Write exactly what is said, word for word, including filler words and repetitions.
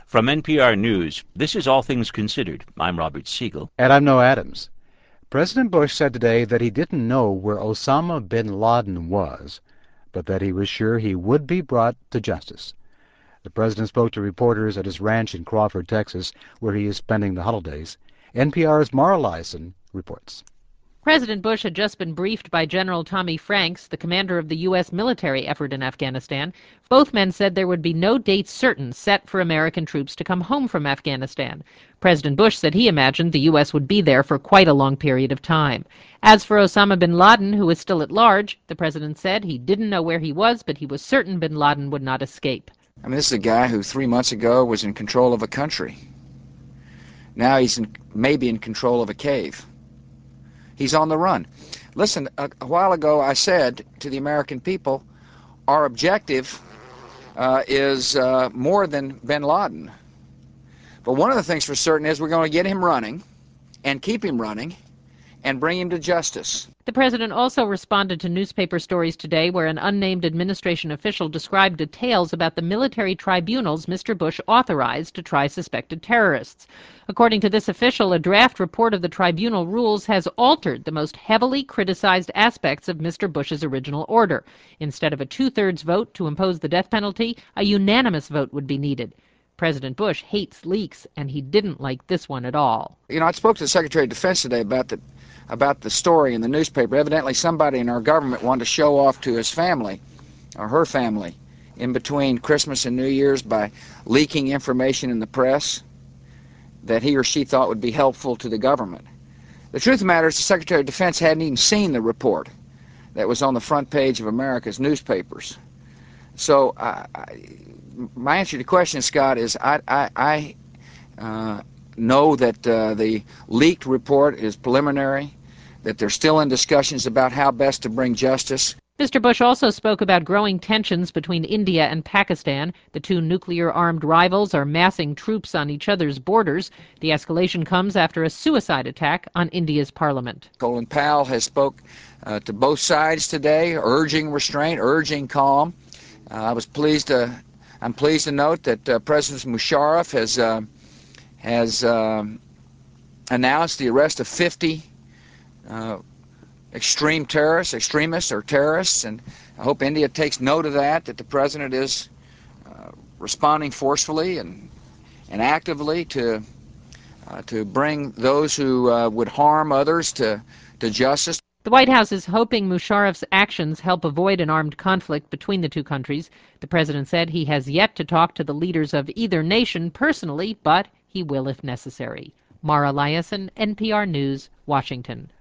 From N P R News, this is All Things Considered. I'm Robert Siegel. And I'm Noah Adams. President Bush said today that he didn't know where Osama bin Laden was, but that he was sure he would be brought to justice. The president spoke to reporters at his ranch in Crawford, Texas, where he is spending the holidays. N P R's Mara Liasson reports. President Bush had just been briefed by General Tommy Franks, the commander of the U S military effort in Afghanistan. Both men said there would be no date certain set for American troops to come home from Afghanistan. President Bush said he imagined the U S would be there for quite a long period of time. As for Osama bin Laden, who is still at large, the president said he didn't know where he was, but he was certain bin Laden would not escape. I mean, this is a guy who three months ago was in control of a country. Now he's in, maybe in control of a cave. He's on the run. Listen, a, a while ago I said to the American people, our objective uh, is uh, more than bin Laden. But one of the things for certain is we're going to get him running and keep him running and bring him to justice. The president also responded to newspaper stories today where an unnamed administration official described details about the military tribunals Mister Bush authorized to try suspected terrorists. According to this official, a draft report of the tribunal rules has altered the most heavily criticized aspects of Mister Bush's original order. Instead of a two-thirds vote to impose the death penalty, a unanimous vote would be needed. President Bush hates leaks, and he didn't like this one at all. You know, I spoke to the Secretary of Defense today about the about the story in the newspaper. Evidently somebody in our government wanted to show off to his family, or her family, in between Christmas and New Year's by leaking information in the press that he or she thought would be helpful to the government. The truth of the matter is the Secretary of Defense hadn't even seen the report that was on the front page of America's newspapers. So uh, I, my answer to the question, Scott, is I, I, I uh, know that uh, the leaked report is preliminary, that they're still in discussions about how best to bring justice. Mister Bush also spoke about growing tensions between India and Pakistan. The two nuclear-armed rivals are massing troops on each other's borders. The escalation comes after a suicide attack on India's parliament. Colin Powell has spoke uh, to both sides today, urging restraint, urging calm. Uh, I was pleased to, I'm pleased to note that uh, President Musharraf has uh, has um, announced the arrest of fifty uh, extreme terrorists, extremists or terrorists, and I hope India takes note of that, that the President is uh, responding forcefully and, and actively to, uh, to bring those who uh, would harm others to, to justice. The White House is hoping Musharraf's actions help avoid an armed conflict between the two countries. The president said he has yet to talk to the leaders of either nation personally, but he will if necessary. Mara Liasson, N P R News, Washington.